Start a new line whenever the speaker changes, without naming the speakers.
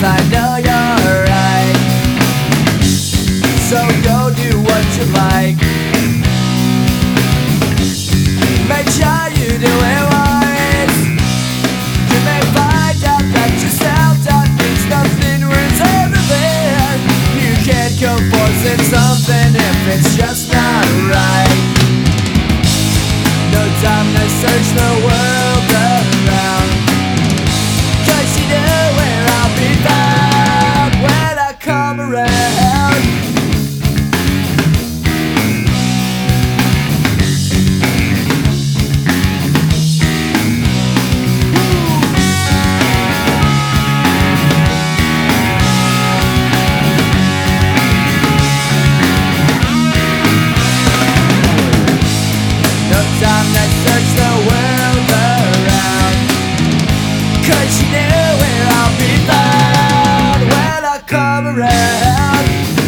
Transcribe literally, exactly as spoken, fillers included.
'cause I know you're right. So go do what you like. Make sure you do it right. You may find out that yourself that means nothing ruins everything. You can't go forcing something if it's just not right. No time to search the world around, 'cause you know where I'll be found when I come around. No time to search the world around, 'cause you know where I'll be found when I come around.